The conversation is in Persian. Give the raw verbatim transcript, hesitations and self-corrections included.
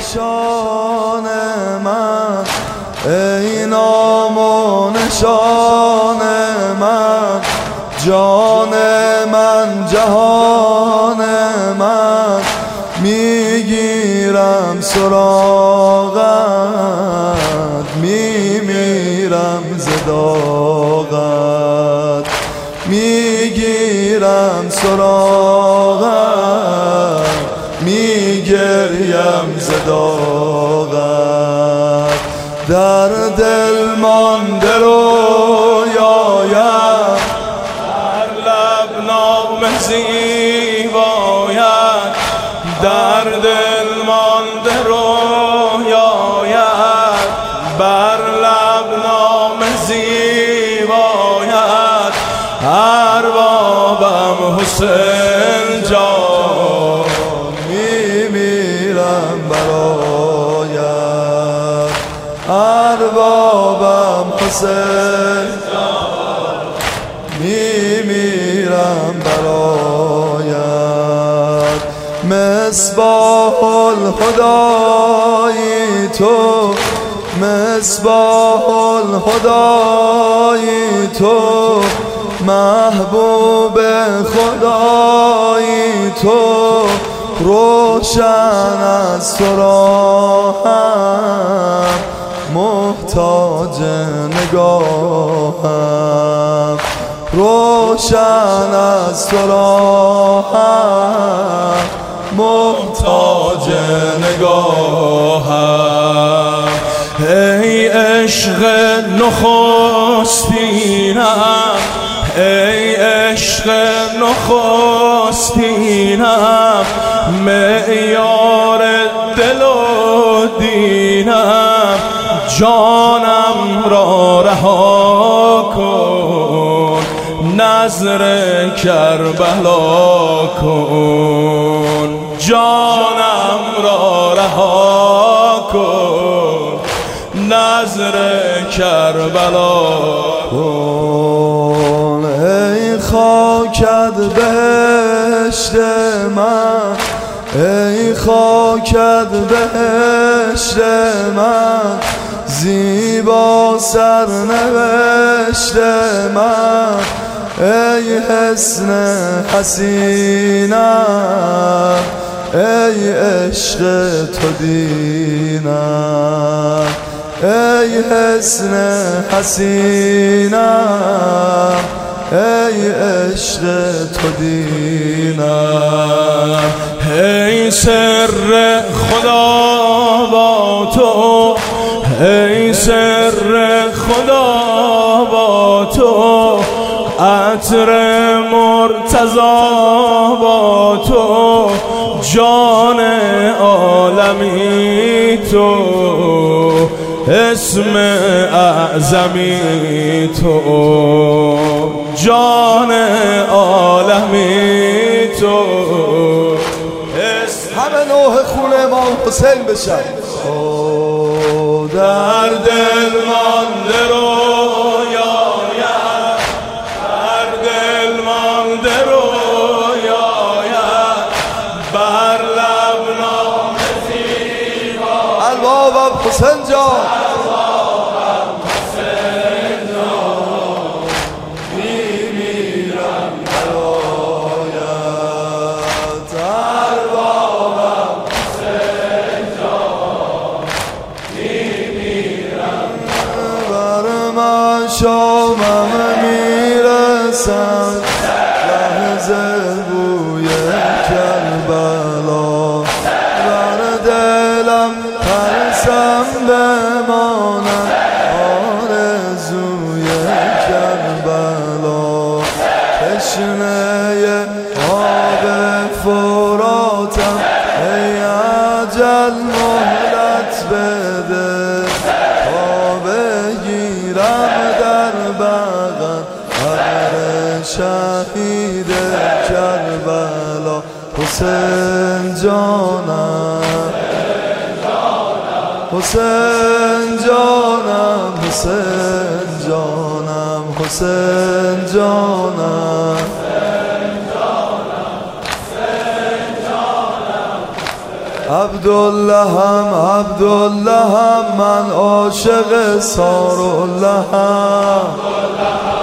نشان من، ای نام و نشان من، جان من جهان من، میگیرم سراغت، میمیرم ز داغت، میگیرم سراغت، میگریم ز داغت. در دل مانده رویایم، در لب نام زیبایم، در دل مانده رویایم، بر لب نام زیبایم. اربابم حسین جان، میمیرم برایت. اربابم حسین جان، میمیرم برایت. مصباح الهدای تو، مصباح الهدای تو، محبوب خدای تو، روشن از تو راهم، محتاج نگاهم، روشن از تو راهم، محتاج نگاهم. ای عشق نخستینم، ای عشق نخستینم، معیار دل و دینم. جانم را رها کن، نظر کربلا کن. جانم را رها کن، نظر کربلا کن. ای خاکت بهشت من، ای خاکت بهشت من، زیبا سرنوشت من. ای حسن حسینم، ای عشق تو دینم. ای حسن حسینم، ای عشق تو دینم. ای سر خدا با تو، ای سر خدا با تو، عطر مرتضی با تو، جان عالمی تو، اسم اعظمی تو، جان عالمی تو. همه نوح خون امام حسین بشن. در دل مانده رویایم، در دل مانده رویایم، بر لب نام زیبا. اربابم حسین جان، اربابم حسین جان، میمیرم برایت. اربابم حسین جان، میمیرم بر من. شامم میرسد لحظه بوی کربلا، بر دلم ترسم بمانم آرزوی کربلا. تشنه آب فراتم، ای اجل مهلت بده، تا بگیرم در بغل قبر شهید کربلا. حسین جانم، حسین جانم، حسین جانم، حسین جانم. عبداللهم عبداللهم من عاشق ساراللهم